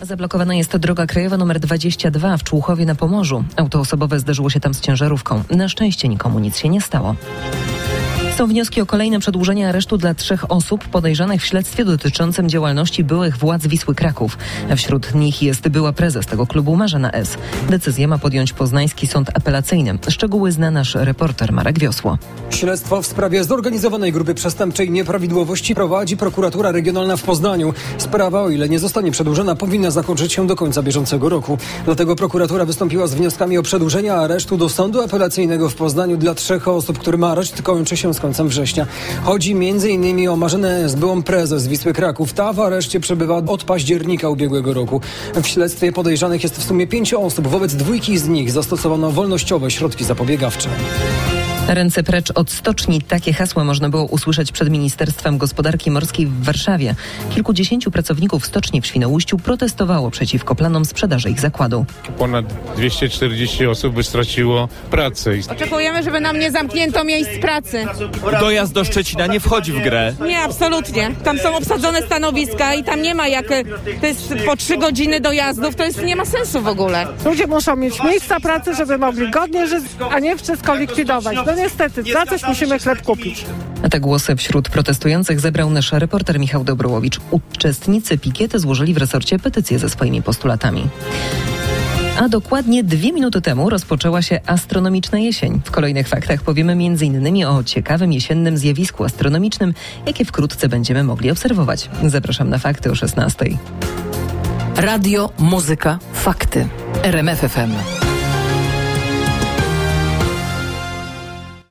Zablokowana jest droga krajowa nr 22 w Człuchowie na Pomorzu. Auto osobowe zderzyło się tam z ciężarówką. Na szczęście nikomu nic się nie stało. Są wnioski o kolejne przedłużenie aresztu dla 3 osób podejrzanych w śledztwie dotyczącym działalności byłych władz Wisły Kraków. Wśród nich jest była prezes tego klubu Marzena S. Decyzję ma podjąć Poznański Sąd Apelacyjny. Szczegóły zna nasz reporter Marek Wiosło. Śledztwo w sprawie zorganizowanej grupy przestępczej nieprawidłowości prowadzi prokuratura regionalna w Poznaniu. Sprawa, o ile nie zostanie przedłużona, powinna zakończyć się do końca bieżącego roku. Dlatego prokuratura wystąpiła z wnioskami o przedłużenie aresztu do Sądu Apelacyjnego w Poznaniu dla 3 osób, którym areszt kończy się z końcem września. Chodzi m.in. o Marzenę S., byłą prezes Wisły Kraków. Ta w areszcie przebywa od października ubiegłego roku. W śledztwie podejrzanych jest w sumie 5 osób. Wobec 2 z nich zastosowano wolnościowe środki zapobiegawcze. Ręce precz od stoczni. Takie hasło można było usłyszeć przed Ministerstwem Gospodarki Morskiej w Warszawie. Kilkudziesięciu pracowników stoczni w Świnoujściu protestowało przeciwko planom sprzedaży ich zakładu. Ponad 240 osób by straciło pracę. Oczekujemy, żeby nam nie zamknięto miejsc pracy. Dojazd do Szczecina nie wchodzi w grę. Nie, absolutnie. Tam są obsadzone stanowiska i tam nie ma to jest po 3 godziny dojazdów, nie ma sensu w ogóle. Ludzie muszą mieć miejsca pracy, żeby mogli godnie żyć, a nie wszystko likwidować. Niestety, za coś musimy chleb kupić. A te głosy wśród protestujących zebrał nasz reporter Michał Dobrołowicz. Uczestnicy pikiety złożyli w resorcie petycję ze swoimi postulatami. A dokładnie 2 minuty temu rozpoczęła się astronomiczna jesień. W kolejnych faktach powiemy m.in. o ciekawym jesiennym zjawisku astronomicznym, jakie wkrótce będziemy mogli obserwować. Zapraszam na fakty o 16:00. Radio, muzyka, fakty. RMF FM.